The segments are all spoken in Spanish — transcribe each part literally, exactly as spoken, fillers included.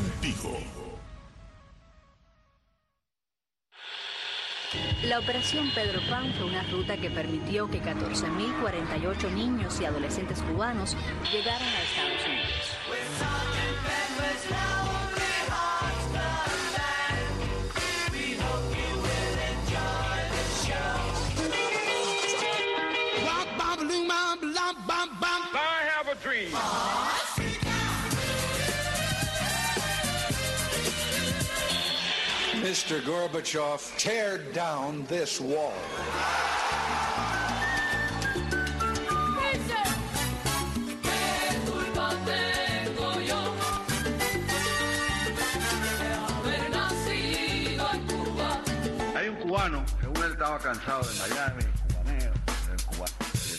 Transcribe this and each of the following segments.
contigo. La Operación Pedro Pan fue una ruta que permitió que catorce mil cuarenta y ocho niños y adolescentes cubanos llegaran a Estados Unidos. I have a dream. Mister Gorbachev, tear down this wall. Hay un cubano, según él estaba cansado de Miami, cubaneo, del cubano.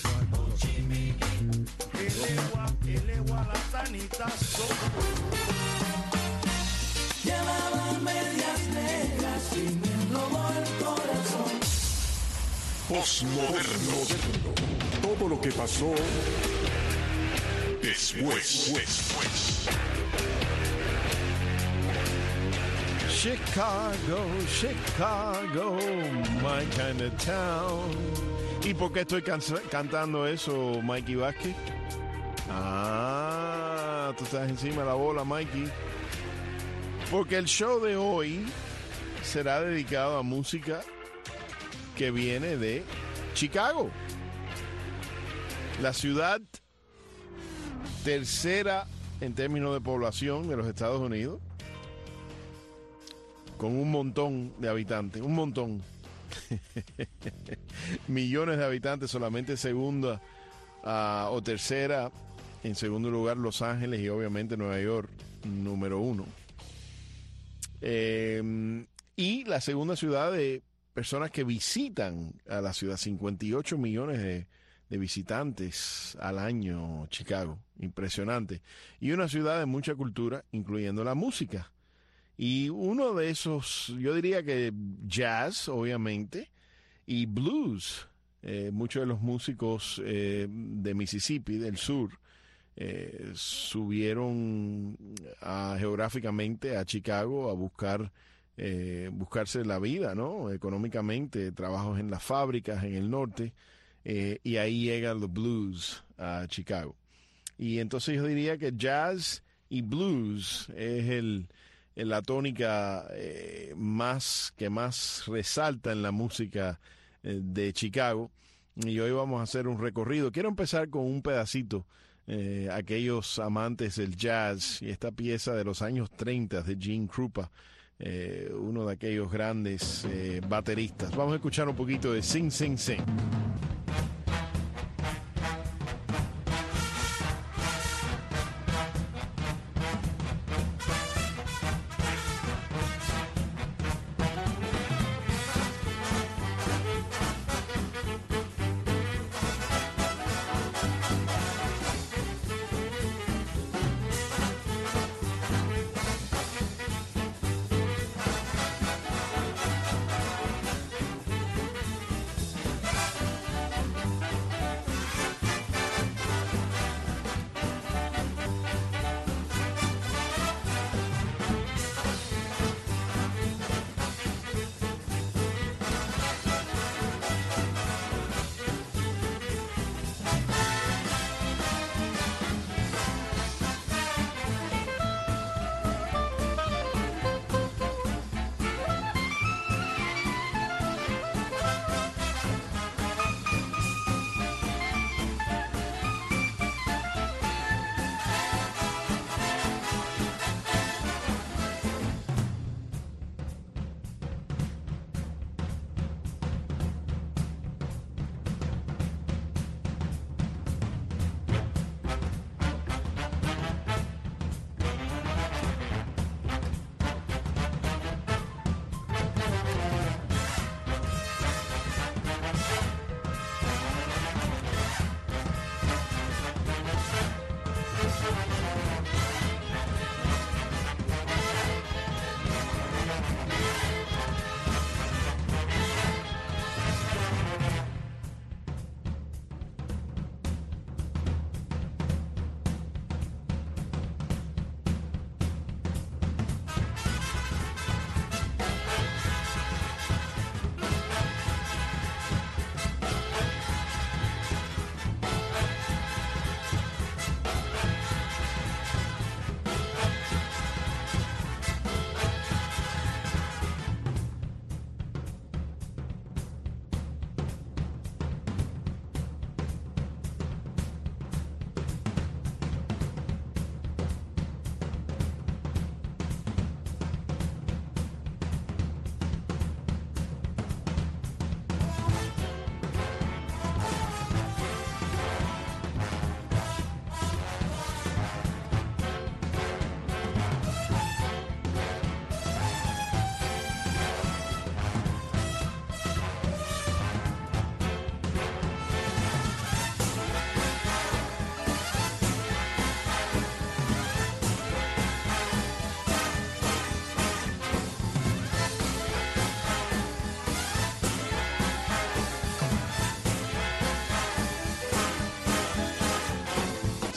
Llevaba medias negras y me robó el corazón. Postmoderno. Todo lo que pasó después. después. Chicago, Chicago, my kind of town. ¿Y por qué estoy can- cantando eso, Mikey Vázquez? Ah, tú estás encima de la bola, Mikey. Porque el show de hoy será dedicado a música que viene de Chicago, la ciudad tercera en términos de población de los Estados Unidos, con un montón de habitantes, un montón, millones de habitantes, solamente segunda uh, o tercera, en segundo lugar Los Ángeles y obviamente Nueva York, número uno. Eh, y la segunda ciudad de personas que visitan a la ciudad, cincuenta y ocho millones de, de visitantes al año, Chicago, impresionante. Y una ciudad de mucha cultura, incluyendo la música. Y uno de esos, yo diría que jazz, obviamente, y blues. Eh, muchos de los músicos eh, de Mississippi, del sur, eh, subieron a, geográficamente a Chicago a buscar eh, buscarse la vida, ¿no? Económicamente, trabajos en las fábricas en el norte, eh, y ahí llegan los blues a Chicago. Y entonces yo diría que jazz y blues es el la tónica eh, más que más resalta en la música eh, de Chicago. Y hoy vamos a hacer un recorrido. Quiero empezar con un pedacito, eh, aquellos amantes del jazz y esta pieza de los años treinta de Gene Krupa, eh, uno de aquellos grandes eh, bateristas. Vamos a escuchar un poquito de Sing Sing Sing.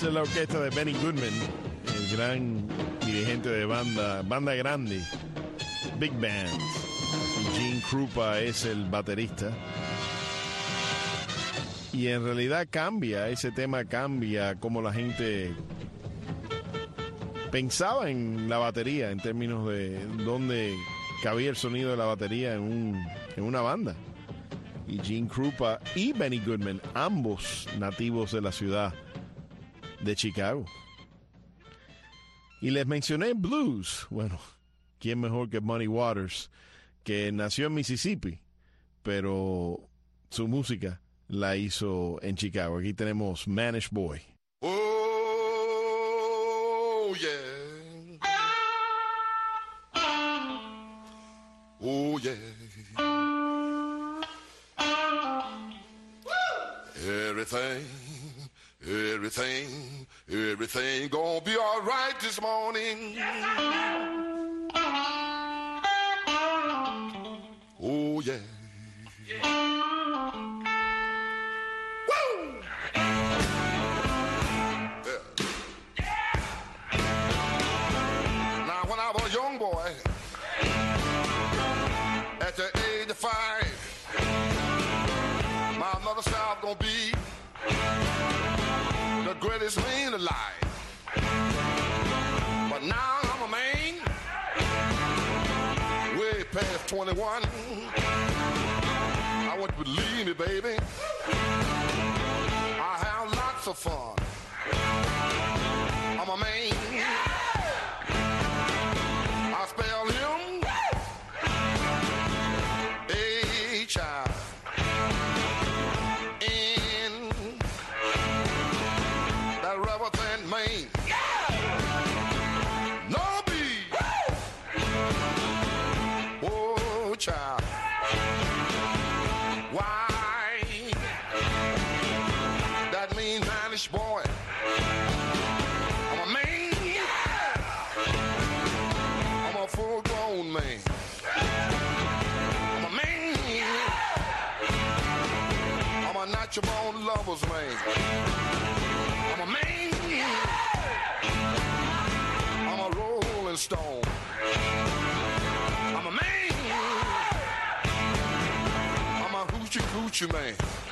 Esa es la orquesta de Benny Goodman, el gran dirigente de banda, banda grande, Big Band. Gene Krupa es el baterista. Y en realidad cambia, ese tema cambia como la gente pensaba en la batería, en términos de dónde cabía el sonido de la batería en, un, en una banda. Y Gene Krupa y Benny Goodman, ambos nativos de la ciudad de Chicago. Y les mencioné blues. Bueno, ¿quién mejor que Muddy Waters, que nació en Mississippi, pero su música la hizo en Chicago? Aquí tenemos Manish Boy. Oh, yeah. Oh, yeah. Everything, everything, everything gonna be all right this morning. Oh, yeah. Woo! Yeah. Now, when I was a young boy, at the age of five, my mother said I was gonna be the greatest man alive. But now I'm a man, way past twenty-one. I want you to believe me, baby. I have lots of fun. I'm a man. I spell him H I N. That rubber thin man. No B. Oh, child. Why? That means Manish boy. I'm a man. I'm a full-grown man. I'm a man. I'm a natural-born lover's man. I'm a man. I'm a rolling stone. I'm a man. I'm a hoochie coochie man.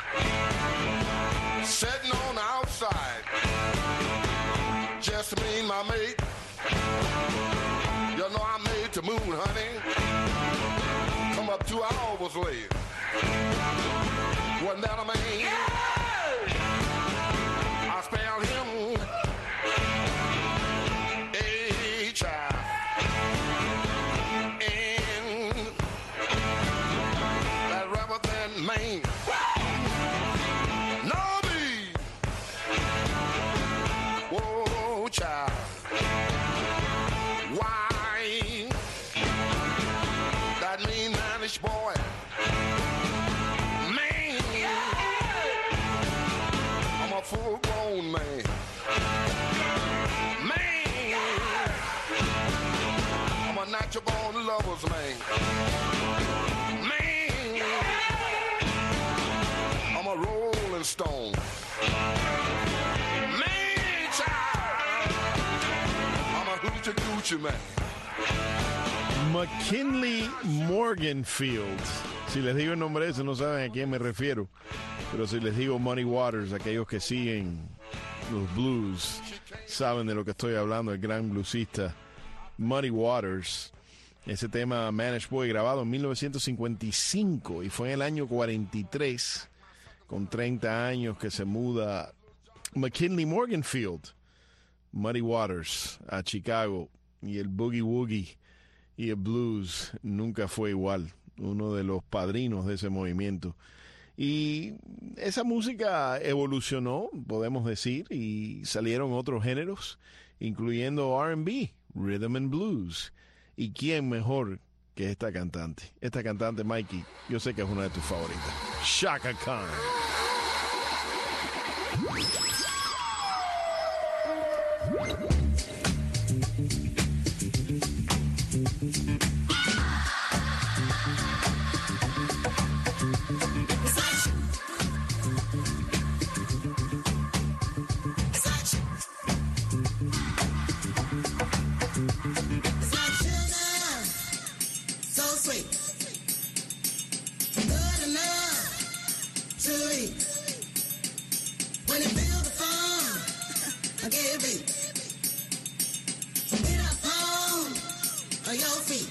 Sitting on the outside. Just me and my mate. You know I made the moon, honey. Come up two hours late. Wasn't that a man? I spell him H I N. That rubber thin man. No B. Whoa, child. Why? That mean Manish boy. Man. I'm a full-grown man. Man. I'm a natural-born lover's man. Man. I'm a rolling stone. Man, child. I'm a hoochie coochie man. McKinley Morganfield. Si les digo el nombre de ese, no saben a quién me refiero. Pero si les digo Muddy Waters, aquellos que siguen los blues saben de lo que estoy hablando. El gran bluesista Muddy Waters. Ese tema Manish Boy, grabado en mil novecientos cincuenta y cinco, y fue en el año cuarenta y tres, con treinta años, que se muda McKinley Morganfield, Muddy Waters, a Chicago. Y el boogie woogie y el blues nunca fue igual. Uno de los padrinos de ese movimiento. Y esa música evolucionó, podemos decir, y salieron otros géneros, incluyendo R and B, Rhythm and Blues. ¿Y quién mejor que esta cantante? Esta cantante, Mikey, yo sé que es una de tus favoritas. Chaka Khan. your feet.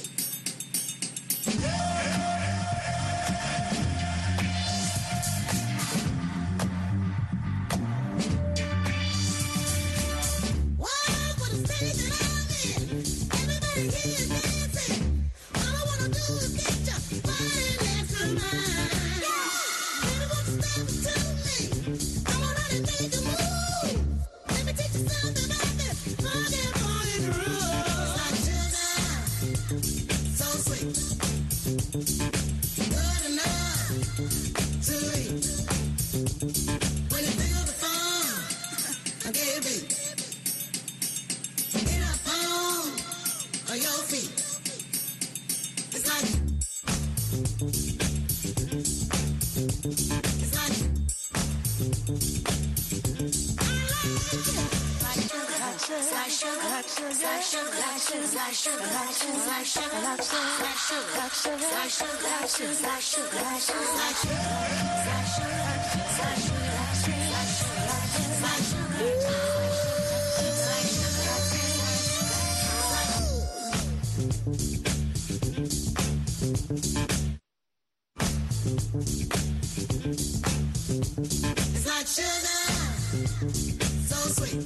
It's like sugar, so sweet,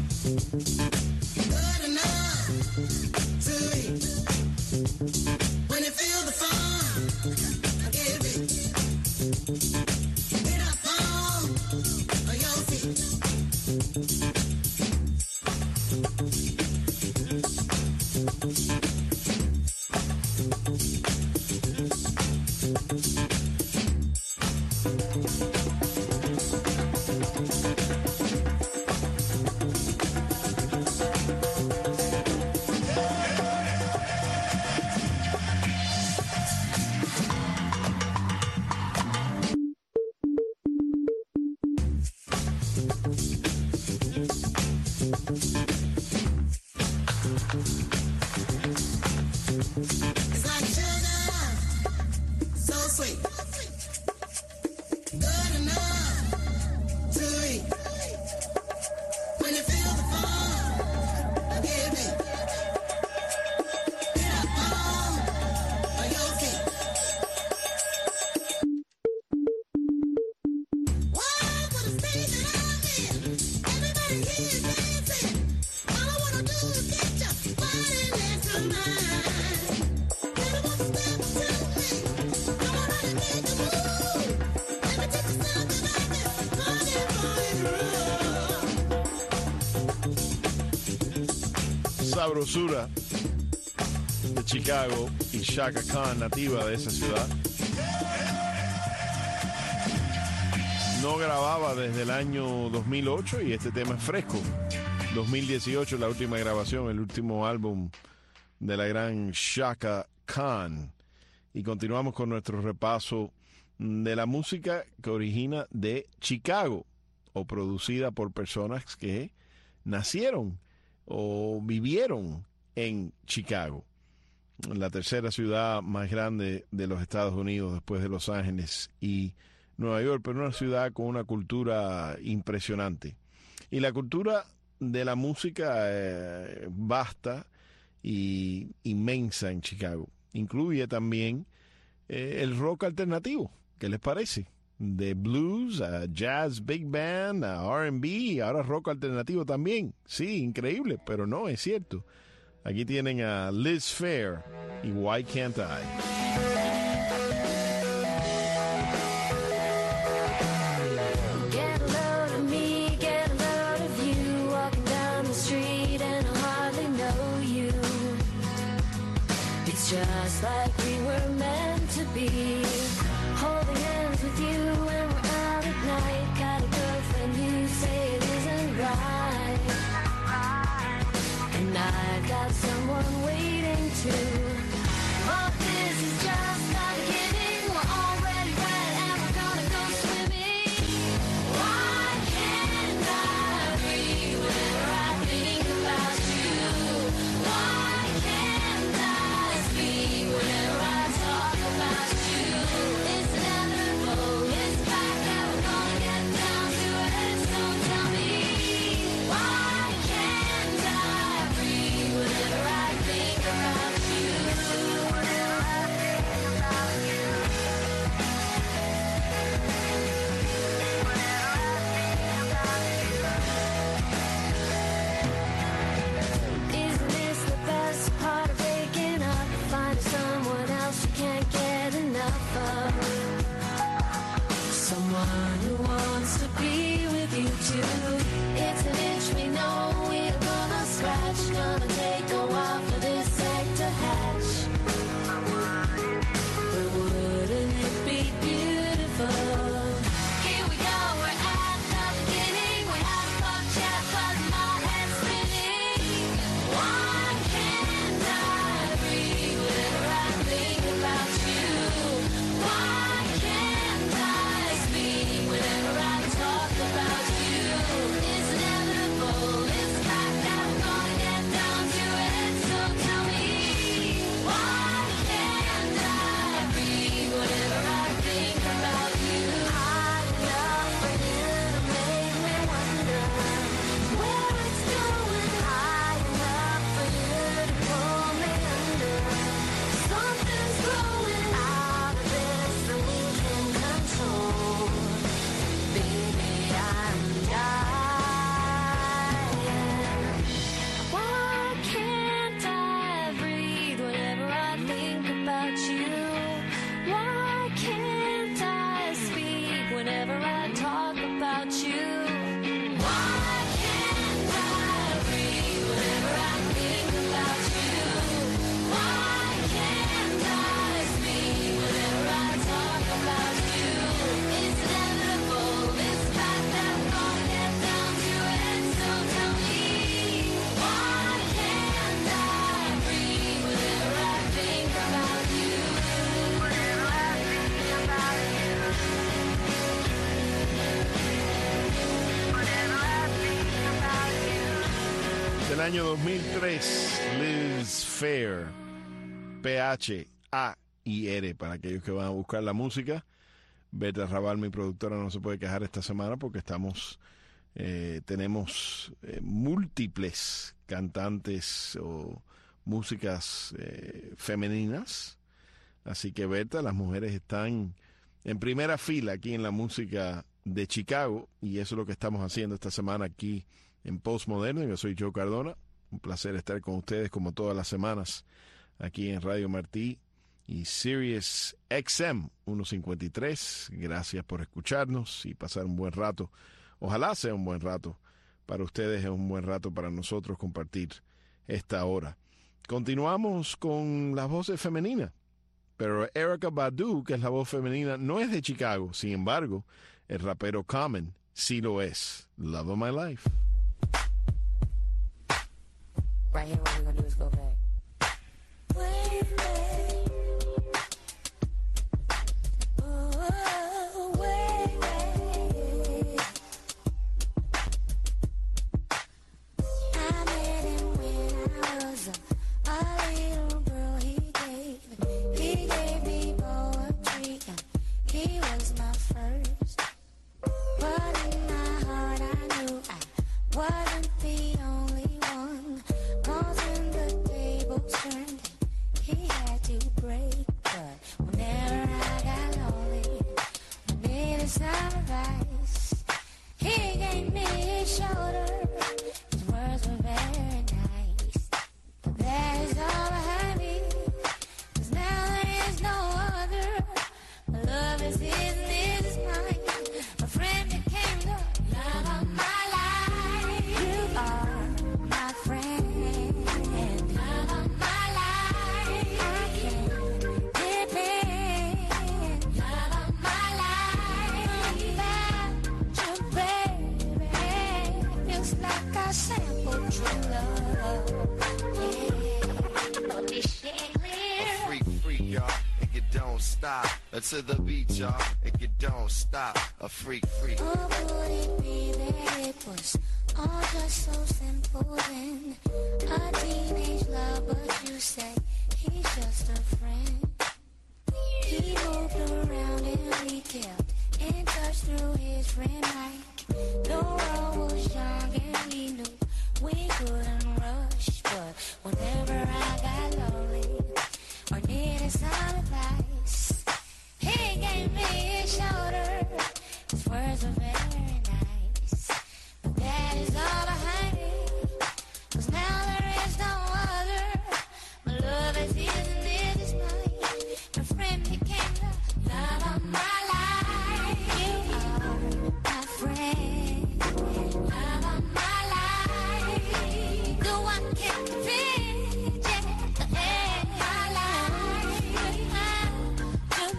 good enough to eat. When you feel the fun, I give it. Get up on your feet. It's like sugar, so sweet, good enough to eat. When you feel the fun, I give it. Get up on your feet. Wow, what a stage that I'm in. Everybody here is dancing. All I wanna do is get your body next to mine. Sabrosura de Chicago y Chaka Khan, nativa de esa ciudad. No grababa desde el año dos mil ocho y este tema es fresco. dos mil dieciocho, la última grabación, el último álbum de la gran Chaka Khan. Y continuamos con nuestro repaso de la música que origina de Chicago o producida por personas que nacieron o vivieron en Chicago, la tercera ciudad más grande de los Estados Unidos después de Los Ángeles y Nueva York, pero una ciudad con una cultura impresionante. Y la cultura de la música eh, vasta y inmensa en Chicago. Incluye también eh, el rock alternativo. ¿Qué les parece? De blues a jazz, big band, a R and B y ahora rock alternativo también. Sí, increíble, pero no, es cierto. Aquí tienen a Liz Phair y Why Can't I? Just like we were meant to be, holding hands with you when we're out at night. Got a girlfriend, you say it isn't right, and I've got someone waiting too. But this is just the beginning. We're already wet and we're gonna go swimming. Why can't I breathe whenever I think about you? Why can't I speak whenever I talk about you? It's inevitable, it's back and we're gonna get down to it. So tell me, why can't I breathe whenever I think el año dos mil tres, Liz Phair, P H A I R, para aquellos que van a buscar la música. Berta Raval, mi productora, no se puede quejar esta semana porque estamos, eh, tenemos eh, múltiples cantantes o músicas eh, femeninas. Así que, Berta, las mujeres están en primera fila aquí en la música de Chicago, y eso es lo que estamos haciendo esta semana aquí en Postmoderno. Yo soy Joe Cardona, un placer estar con ustedes como todas las semanas aquí en Radio Martí y Sirius X M ciento cincuenta y tres. Gracias por escucharnos y pasar un buen rato. Ojalá sea un buen rato para ustedes, es un buen rato para nosotros compartir esta hora. Continuamos con las voces femeninas, pero Erykah Badu, que es la voz femenina, no es de Chicago. Sin embargo, el rapero Common sí lo es. Love of My Life. Right here, what we're gonna do is go back. Way back. Oh, way back. I met him when I was a, a little girl. He gave, he gave me poetry, and he was my first. But in my heart, I knew I wasn't the only one. Cause when the tables turned, he had to break. But whenever I got lonely, I needed some advice, he gave me his shoulder. His words were very nice, but that is all behind me. Cause now there is no other. My love is his and his is mine. A friend became the love of my life. You are my friend. Stop uh, to the beat, y'all, and you don't stop. A freak, freak. Oh, would it be that it was all just so simple then? A teenage love, but you say he's just a friend. He moved around and we kept in touch through his friend Mike. The world was young and we knew we couldn't rush, but whenever I got lonely or needed some advice, he gave me his shoulder. His words were very nice, but that is all behind me. Cause now there is no other. My love is his and his is mine. My friend became the love of my life. You are my friend, love of my life. The one kept the vision, the end of my life. The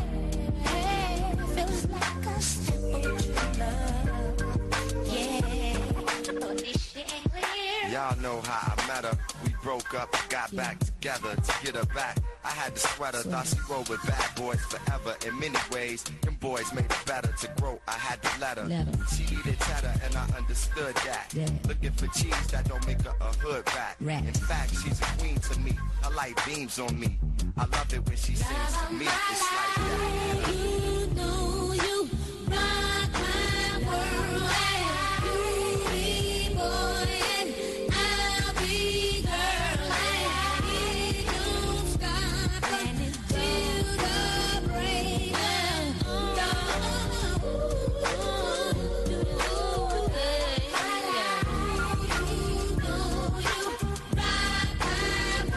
baby feels like a simple true love. Yeah, but this shit ain't clear. Y'all know how I met her. We broke up, got back together to get her back. I had the sweater, thought she rolled with bad boys forever. In many ways, them boys made it better to grow. I had to let her. Let her. She needed cheddar, and I understood that. Yeah. Looking for cheese that don't make her a hood rat. Rat. In fact, she's a queen to me. Her light beams on me. I love it when she sings to me. It's like that. You know you rock my world. You be boy and I'll be girl. It don't stop until the break of dawn. You know you rock my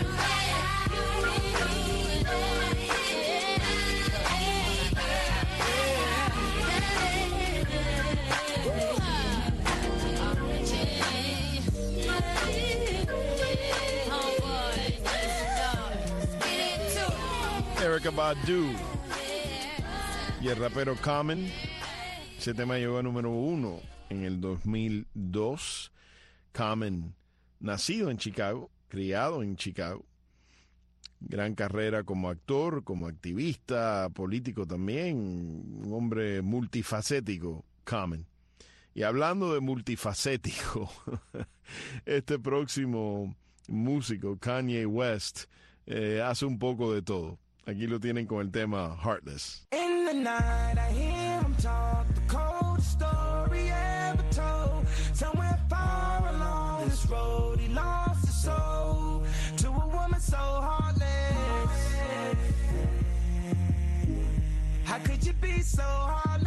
Erykah Badu y el rapero Common. Ese tema llegó a número uno en el dos mil dos. Common, nacido en Chicago, criado en Chicago, gran carrera como actor, como activista, político también, un hombre multifacético, Common. Y hablando de multifacético, este próximo músico, Kanye West, eh, hace un poco de todo. Aquí lo tienen con el tema Heartless. In the night I hear him talk, the coldest story ever told. Somewhere far along this road he lost his soul to a woman so heartless. How could you be so heartless?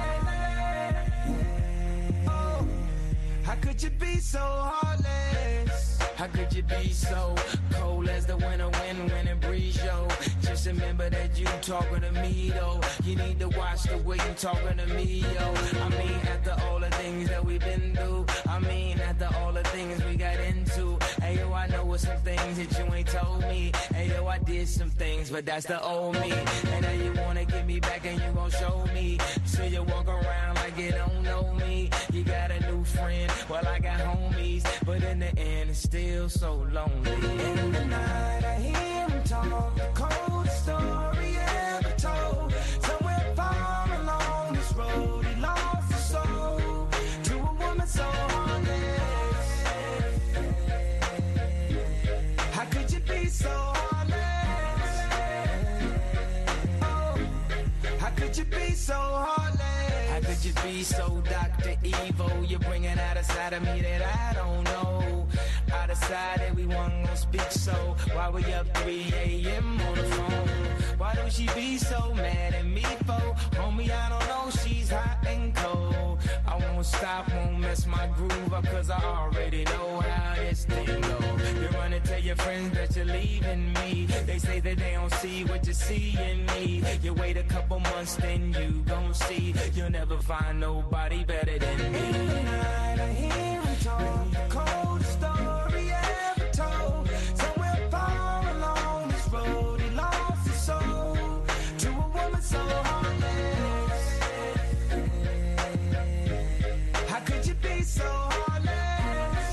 Oh, how could you be so heartless? How could you be so cold as the winter wind when it breeze, yo? Just remember that you talking to me, though. You need to watch the way you talking to me, yo. I mean, after all the things that we've been through, I mean, after all the things we got into. Hey, yo, I know some things that you ain't told me. Hey, yo, I did some things, but that's the old me. And now you wanna get me back and you gon' show me. So you walk around like you don't know me. You got a new friend, well, I got homies. But in the end, it's still so lonely. In the night, I hear him talk, the coldest story ever told. Somewhere far along this road, he lost his soul to a woman so heartless. How could you be so heartless? Oh, how could you be so heartless? How could you be so Doctor Evil? You're bringing out a side of me that I don't know. I decided we weren't gonna speak, so why we up three a.m. on the phone? Why don't she be so mad at me for? Homie, I don't know, she's hot and cold. I won't stop, won't mess my groove up, cause I already know how this thing go. You run and tell your friends that you're leaving me. They say that they don't see what you see in me. You wait a couple months, then you gon' see. You'll never find nobody better than me. In the night, I hear him talk, the coldest story ever told. Somewhere far along this road, he lost his soul to a woman so heartless. How could you be so heartless?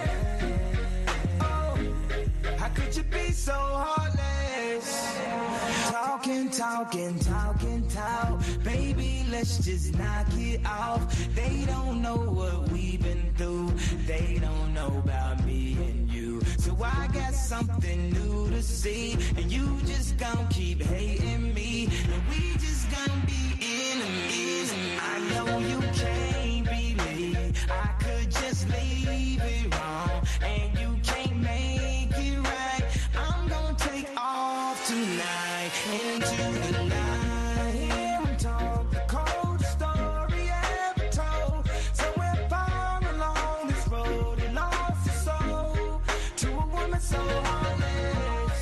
Oh, how could you be so heartless? Talking, talking, talking, talk. Baby, let's just knock it off. They don't know what we've been through. They don't know about me and you. So I got something new to see. And you just gon' keep hating me. And we just gon' be enemies. I know you can't believe I could just leave it wrong. And you can't make it right. I'm gon' take off tonight into the night. Hear him talk, the coldest story ever told. Somewhere far along this road, he lost his soul to a woman so heartless.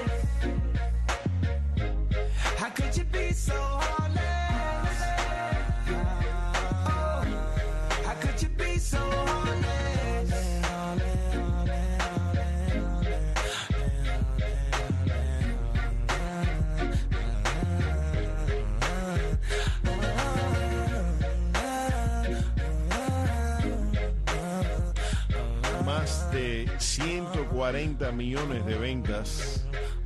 How could you be so heartless? Oh, how could you be so heartless? Más de ciento cuarenta millones de ventas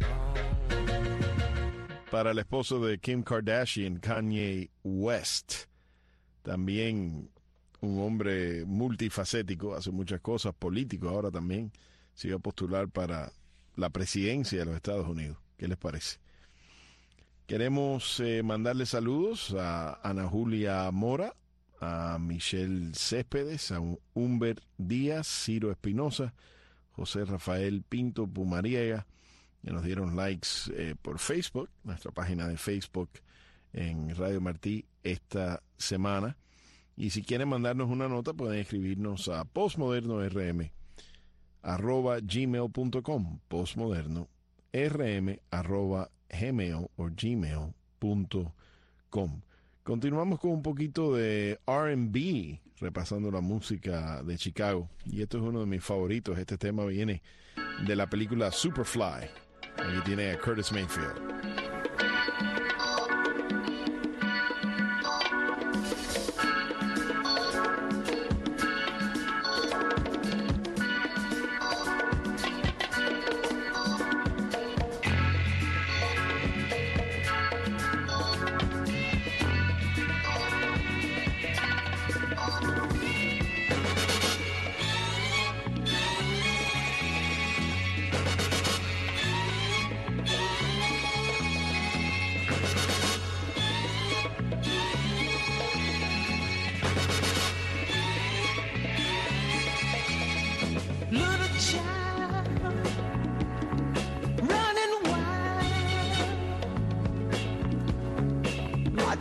para el esposo de Kim Kardashian, Kanye West. También un hombre multifacético, hace muchas cosas, político ahora también. Se iba a postular para la presidencia de los Estados Unidos. ¿Qué les parece? Queremos eh, mandarle saludos a Ana Julia Mora, a Michelle Céspedes, a Humber Díaz, Ciro Espinosa, José Rafael Pinto Pumariega, que nos dieron likes eh, por Facebook, nuestra página de Facebook en Radio Martí esta semana. Y si quieren mandarnos una nota, pueden escribirnos a postmodernorm arroba gmail punto com, postmodernorm arroba gmail o gmail punto com. Continuamos con un poquito de R and B, repasando la música de Chicago. Y esto es uno de mis favoritos. Este tema viene de la película Superfly. Aquí tiene a Curtis Mayfield.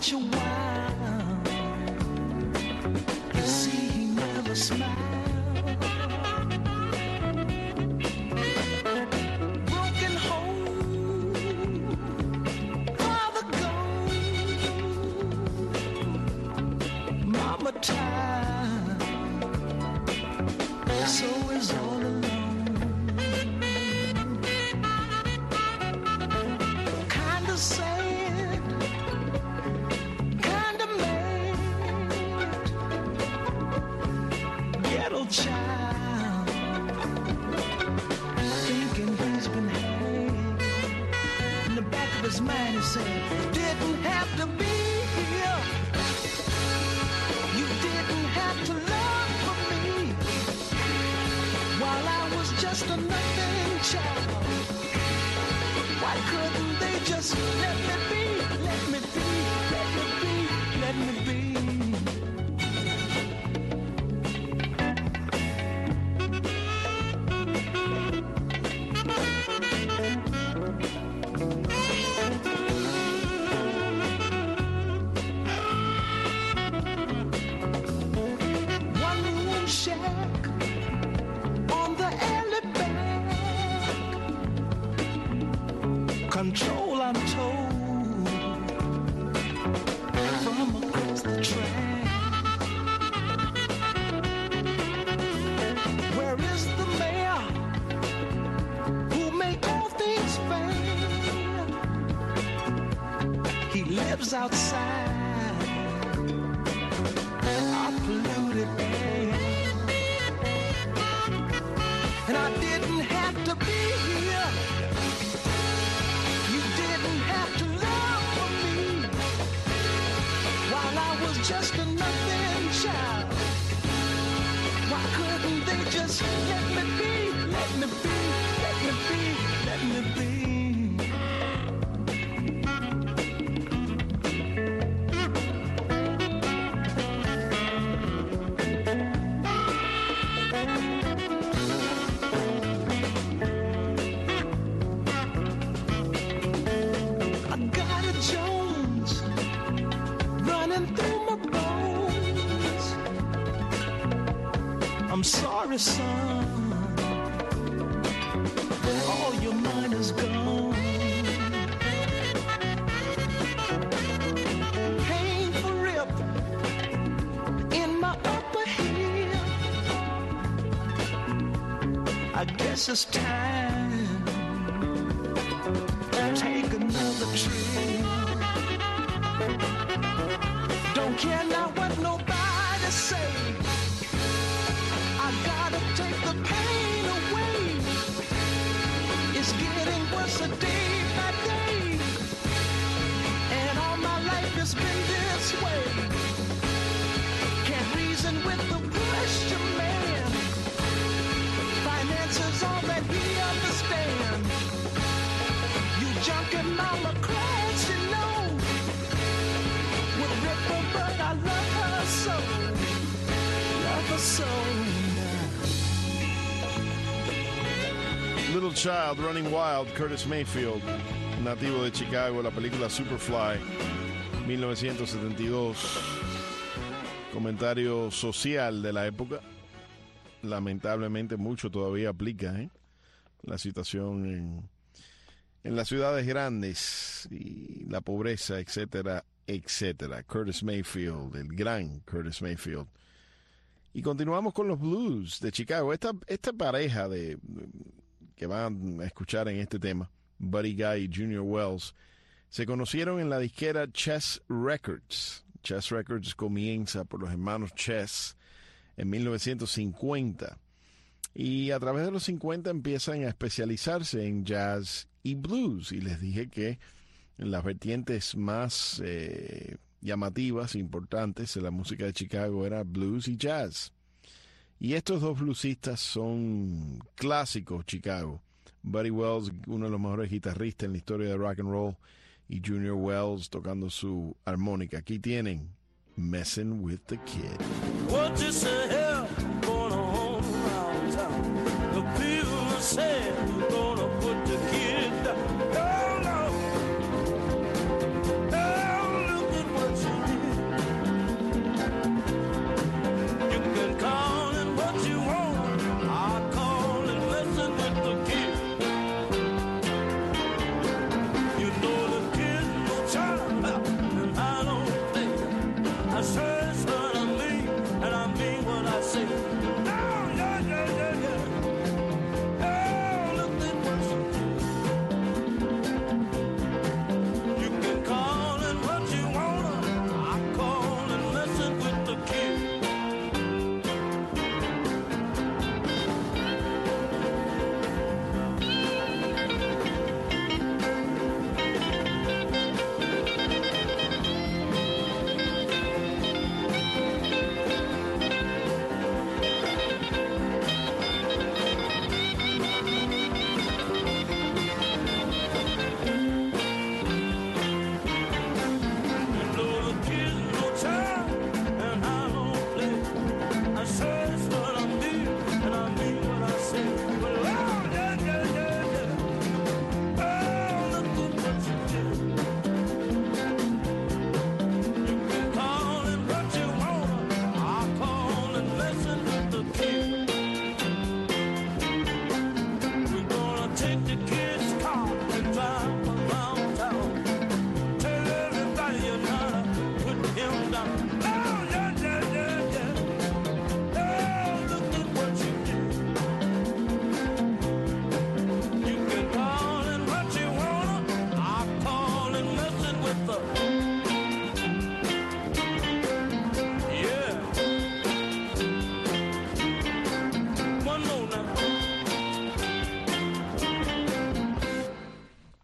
such a while. You see, he never smiled. Broken home, father gone, mama tired, so is all alone. Kinda sad, kinda mad, ghetto child, thinking he's been had. In the back of his mind he said, didn't have to be here. You didn't have to love for me while I was just a nothing child. Why couldn't they just let me be, let me be, let me be, let me be? One room shack on the alley back. Control, I'm told, from across the track. Where is the mayor who make all things fair? He lives outside our polluted air. And I didn't have to be here. You didn't have to love for me while I was just a nothing child. Why couldn't they just let me be, let me be, let me be, let me be? I got a Jones running through my bones. I'm sorry, son, all your mind is gone. Painful rip in my upper heel. I guess it's time to take another trip. Don't care now what nobody say. I gotta take the pain away. It's getting worse a day by day, and all my life has been this way. Can't reason with the question man. Finances all that he understands. You junkie mama cries, you know. Would rip her, but I love her so. Love her so. Little Child, Running Wild, Curtis Mayfield, nativo de Chicago, la película Superfly, mil novecientos setenta y dos. Comentario social de la época. Lamentablemente mucho todavía aplica, ¿eh? La situación en, en las ciudades grandes y la pobreza, etcétera, etcétera. Curtis Mayfield, el gran Curtis Mayfield. Y continuamos con los blues de Chicago. Esta, esta pareja de que van a escuchar en este tema, Buddy Guy y Junior Wells, se conocieron en la disquera Chess Records. Chess Records comienza por los hermanos Chess en mil novecientos cincuenta. Y a través de los cincuenta empiezan a especializarse en jazz y blues. Y les dije que en las vertientes más eh, llamativas, importantes de la música de Chicago era blues y jazz. Y estos dos bluesistas son clásicos Chicago. Buddy Wells, uno de los mejores guitarristas en la historia de rock and roll, y Junior Wells tocando su armónica. Aquí tienen Messing with the Kid. What is the hell going on around town? The people say you're gonna put the kid down. Oh, no. Oh, look at what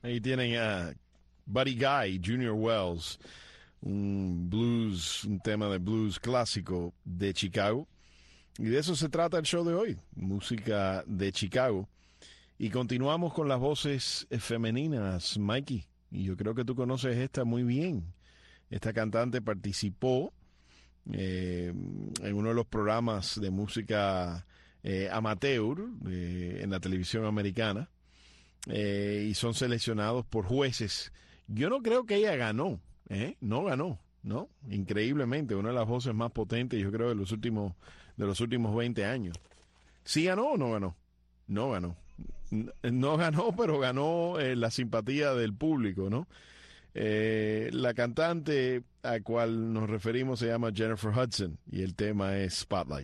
Ahí tienen a Buddy Guy, Junior Wells, un blues, un tema de blues clásico de Chicago. Y de eso se trata el show de hoy, música de Chicago. Y continuamos con las voces femeninas, Mikey. Y yo creo que tú conoces esta muy bien. Esta cantante participó eh, en uno de los programas de música eh, amateur eh, en la televisión americana. Eh, y son seleccionados por jueces. Yo no creo que ella ganó, ¿eh? No ganó, ¿no? Increíblemente, una de las voces más potentes, yo creo, de los últimos, de los últimos veinte años. ¿Sí ganó o no ganó? No ganó. No ganó, pero ganó eh, la simpatía del público, ¿no? Eh, la cantante a cual nos referimos se llama Jennifer Hudson y el tema es Spotlight.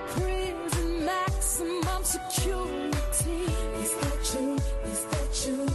Security, is that true? Is that true?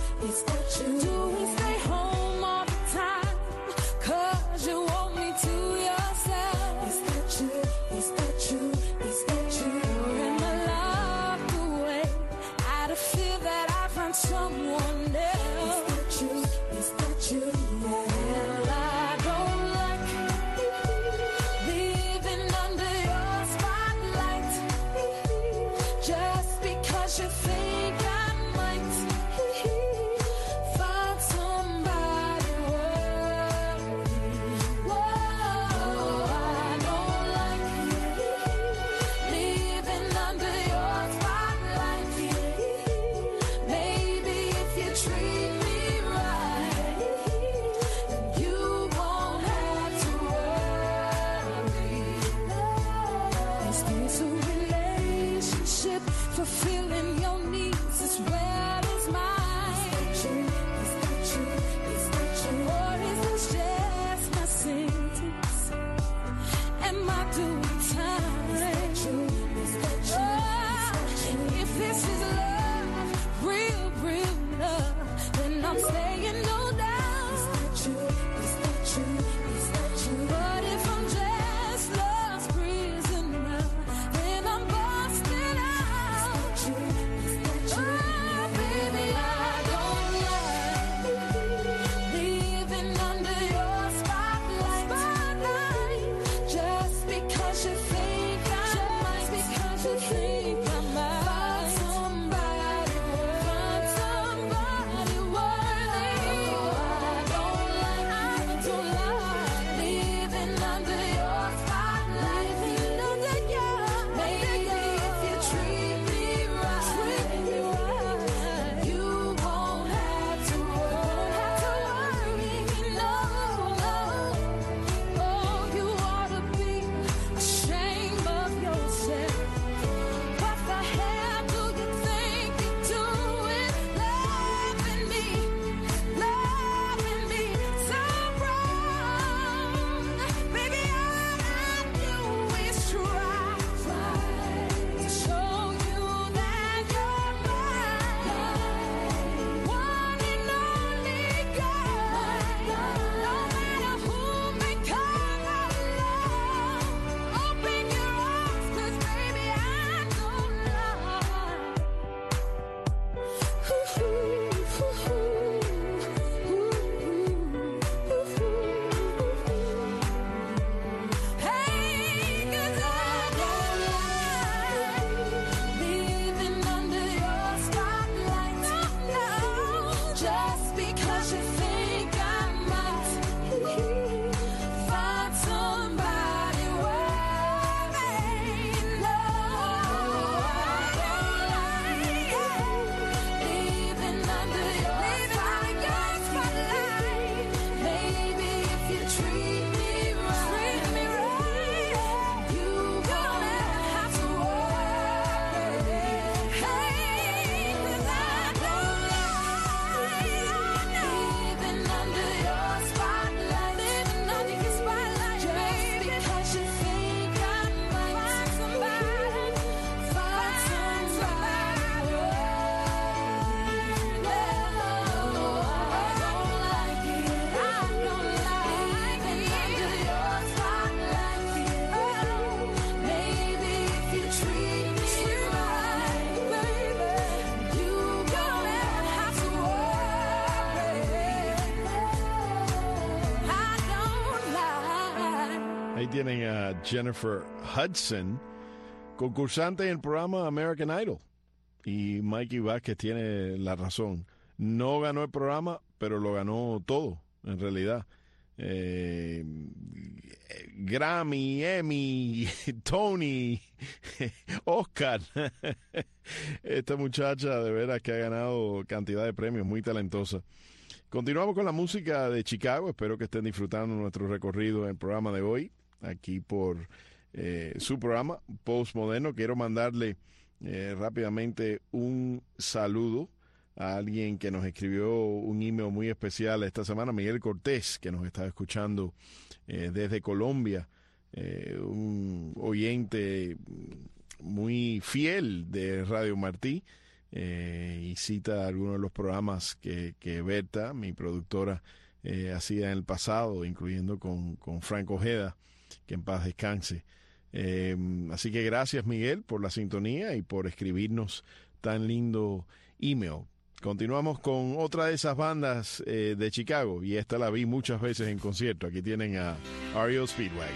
Ahí tienen a Jennifer Hudson, concursante en el programa American Idol. Y Mikey Vázquez tiene la razón. No ganó el programa, pero lo ganó todo, en realidad. Eh, Grammy, Emmy, Tony, Oscar. Esta muchacha de veras que ha ganado cantidad de premios, muy talentosa. Continuamos con la música de Chicago. Espero que estén disfrutando nuestro recorrido en el programa de hoy, aquí por eh, su programa Postmoderno. Quiero mandarle eh, rápidamente un saludo a alguien que nos escribió un email muy especial esta semana, Miguel Cortés, que nos está escuchando eh, desde Colombia, eh, un oyente muy fiel de Radio Martí, eh, y cita algunos de los programas que, que Berta, mi productora, eh, hacía en el pasado, incluyendo con, con Frank Ojeda, que en paz descanse. Eh, así que gracias, Miguel, por la sintonía y por escribirnos tan lindo email. Continuamos con otra de esas bandas eh, de Chicago, y esta la vi muchas veces en concierto. Aquí tienen a R E O Speedwagon.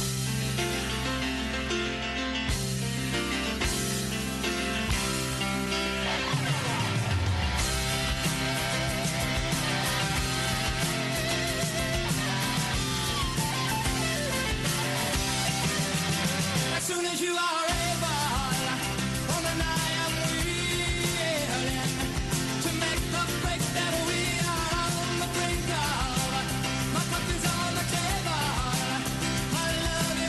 As soon as you are able, on the night I'm willing to make the break that we are on the brink of. My cup is on the table, my love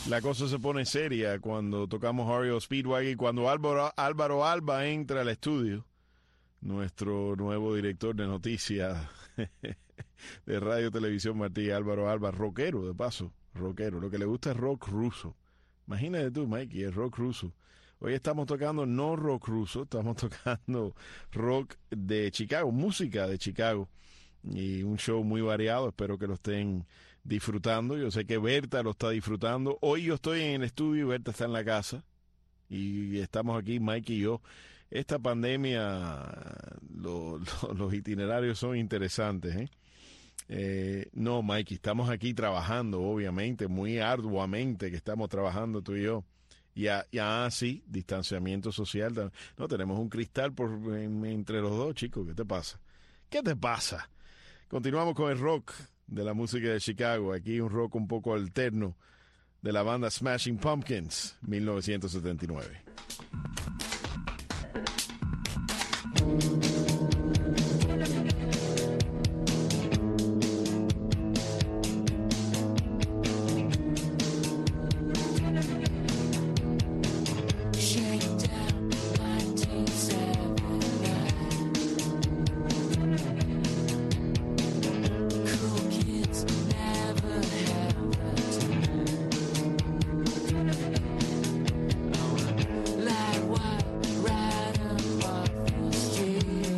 La cosa se pone seria cuando tocamos R E O Speedwagon y cuando Álvaro, Álvaro Alba entra al estudio, nuestro nuevo director de noticias de Radio Televisión Martí, Álvaro Alba, rockero de paso, rockero, lo que le gusta es rock ruso. Imagínate tú, Mikey, es rock ruso. Hoy estamos tocando no rock ruso, estamos tocando rock de Chicago, música de Chicago, y un show muy variado, espero que lo estén disfrutando. Yo sé que Berta lo está disfrutando. Hoy yo estoy en el estudio y Berta está en la casa y estamos aquí, Mike y yo. Esta pandemia, lo, lo, los itinerarios son interesantes, ¿eh? Eh, no, Mikey, estamos aquí trabajando, obviamente, muy arduamente que estamos trabajando tú y yo. Y ya, sí, distanciamiento social. No, tenemos un cristal por en, entre los dos, chicos. ¿Qué te pasa? ¿Qué te pasa? Continuamos con el rock de la música de Chicago. Aquí un rock un poco alterno de la banda Smashing Pumpkins, mil novecientos setenta y nueve. Like what? Right above the street.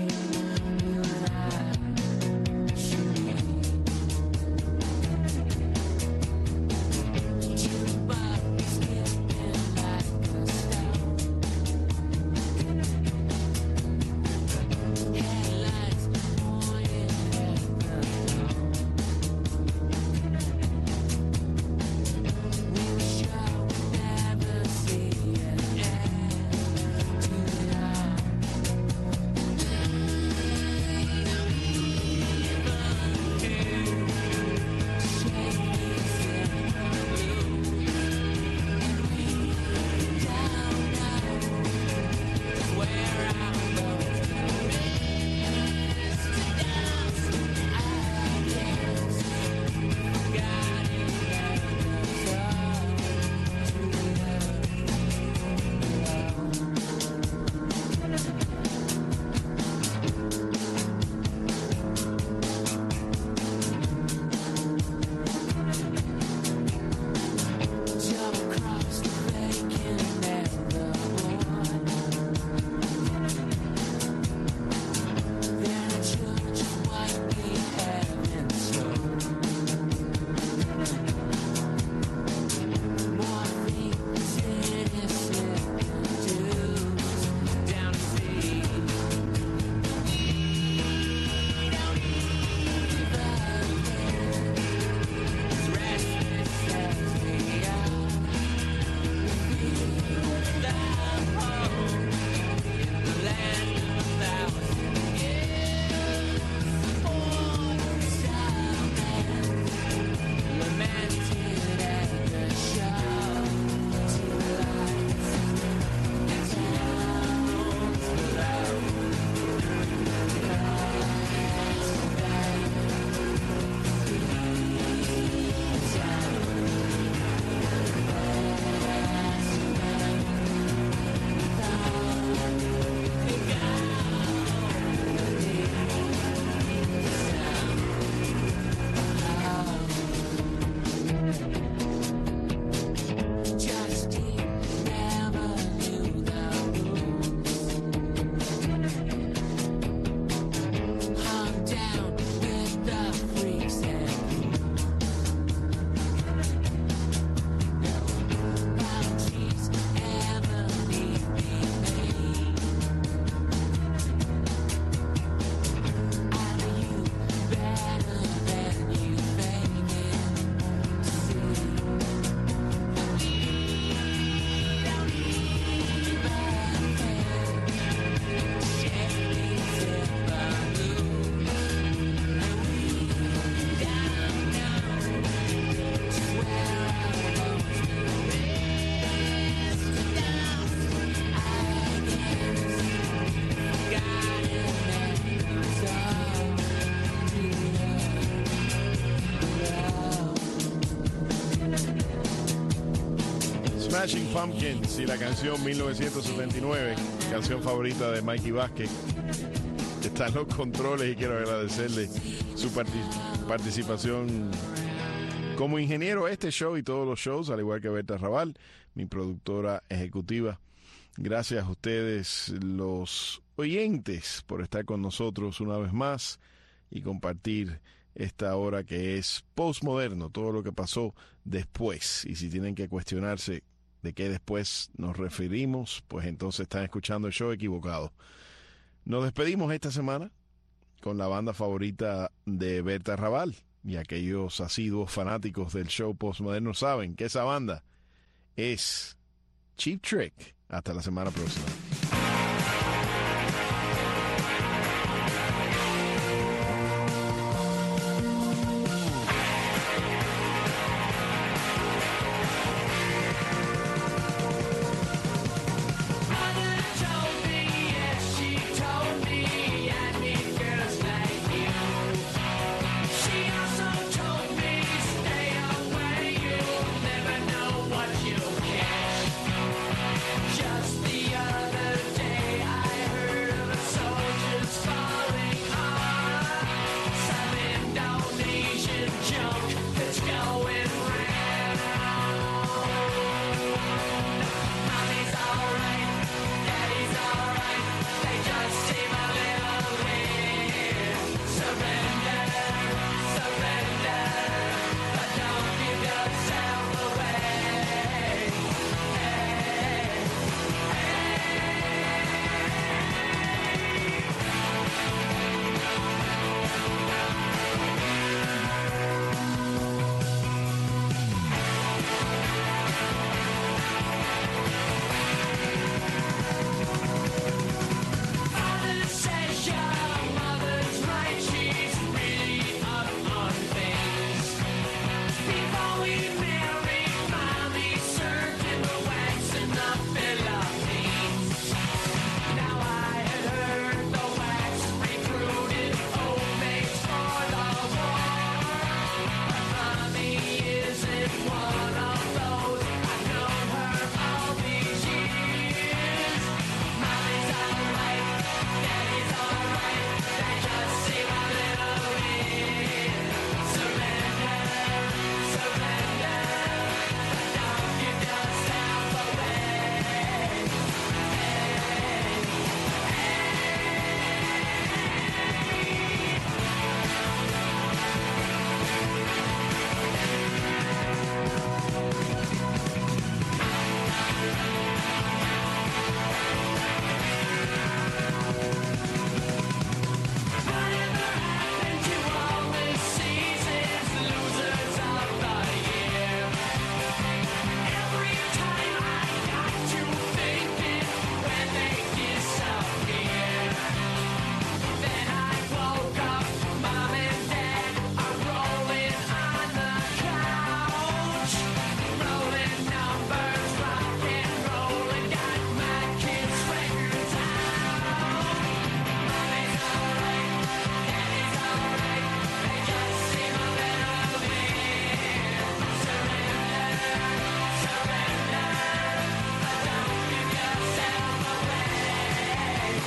Smashing Pumpkins y la canción mil novecientos setenta y nueve, canción favorita de Mikey Vázquez. Está en los controles y quiero agradecerle su partic- participación como ingeniero a este show y todos los shows, al igual que Berta Raval, mi productora ejecutiva. Gracias a ustedes, los oyentes, por estar con nosotros una vez más y compartir esta hora que es postmoderno, todo lo que pasó después. Y si tienen que cuestionarse de qué después nos referimos, pues entonces están escuchando el show equivocado. Nos despedimos esta semana con la banda favorita de Berta Raval, y aquellos asiduos fanáticos del show postmoderno saben que esa banda es Cheap Trick. Hasta la semana próxima. Just the other day I heard of a soldier's falling heart. Some Indonesian junk that's going round. Mommy's alright, daddy's alright, they just seem a little weird. Surrender, surrender, but don't give yourself away. Father says your mother's right, she's really up on things. Before we married, Mommy served in the wax in the Philippines. Now I had heard the wax recruited old maids for the war. But Mommy isn't one of those. I've known her all these years. Mommy's alright, daddy's alright, they just seem a little weird. Surrender, surrender, but don't give yourself away. Whatever happened to all the seasons, losers of the year? Every time I got to thinking when they disappear, then I woke up, Mom and Dad are rolling on the couch, rolling numbers, rock and roll, and got my kids' records out. Mommy's alright, daddy's alright, they just seem a little weird. Surrender, surrender, but don't give yourself away.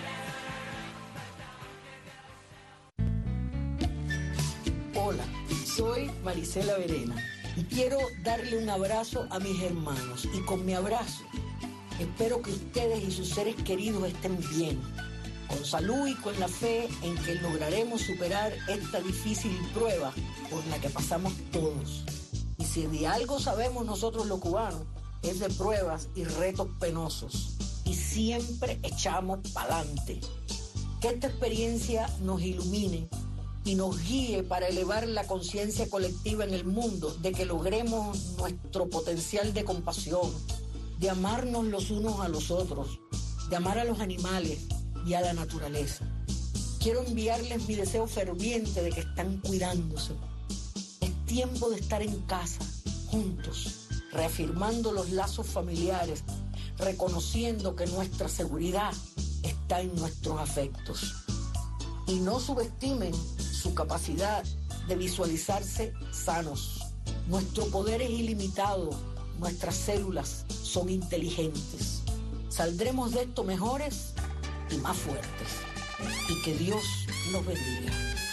Hola, Soy Marisela Verena y quiero darle un abrazo a mis hermanos. Y con mi abrazo espero que ustedes y sus seres queridos estén bien, con salud y con la fe en que lograremos superar esta difícil prueba por la que pasamos todos. Y si de algo sabemos nosotros los cubanos, es de pruebas y retos penosos. Y siempre echamos pa'lante. Que esta experiencia nos ilumine y nos guíe para elevar la conciencia colectiva en el mundo de que logremos nuestro potencial de compasión, de amarnos los unos a los otros, de amar a los animales y a la naturaleza. Quiero enviarles mi deseo ferviente de que están cuidándose. Es tiempo de estar en casa, juntos, reafirmando los lazos familiares, reconociendo que nuestra seguridad está en nuestros afectos. Y no subestimen su capacidad de visualizarse sanos. Nuestro poder es ilimitado, nuestras células son inteligentes. Saldremos de esto mejores y más fuertes. Y que Dios los bendiga.